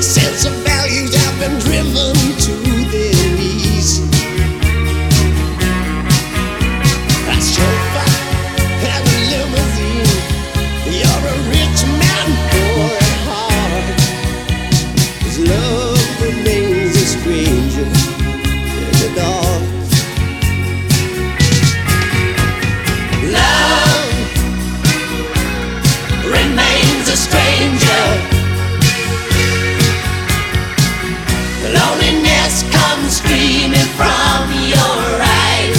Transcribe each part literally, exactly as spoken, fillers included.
Their sense of values have been driven to their knees. A chauffeur and a limousine. You're a rich man, poor at heart. 'Cause love remains a stranger in the dark. Love remains a stranger. Loneliness comes screaming from your eyes.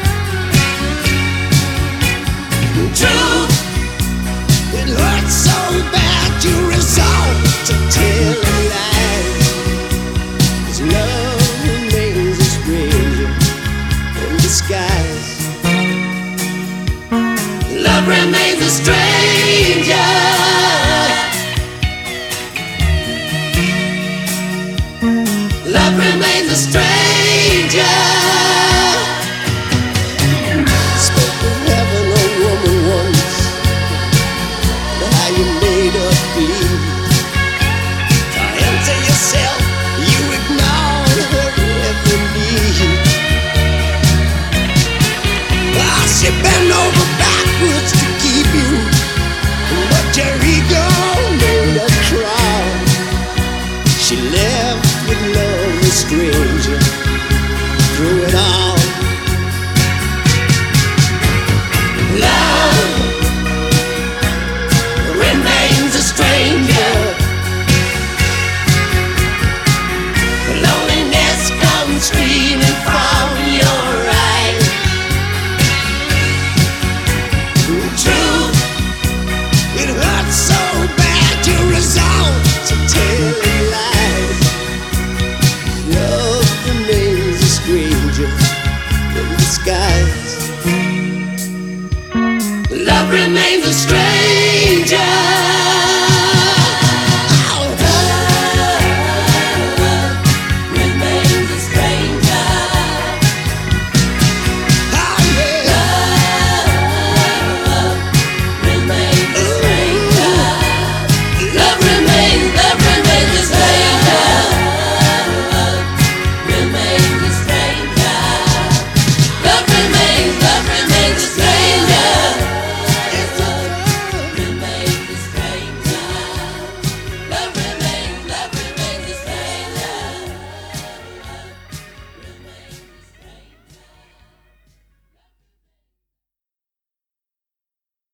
Truth, it hurts so bad you resolve to tell a lie. 'Cause love remains a stranger in disguise. Love remains a stranger. Love remains a stranger. Spoke of heaven, a woman once, how you made her feel. Empty yourself, you ignored her every need. Ah, she bent over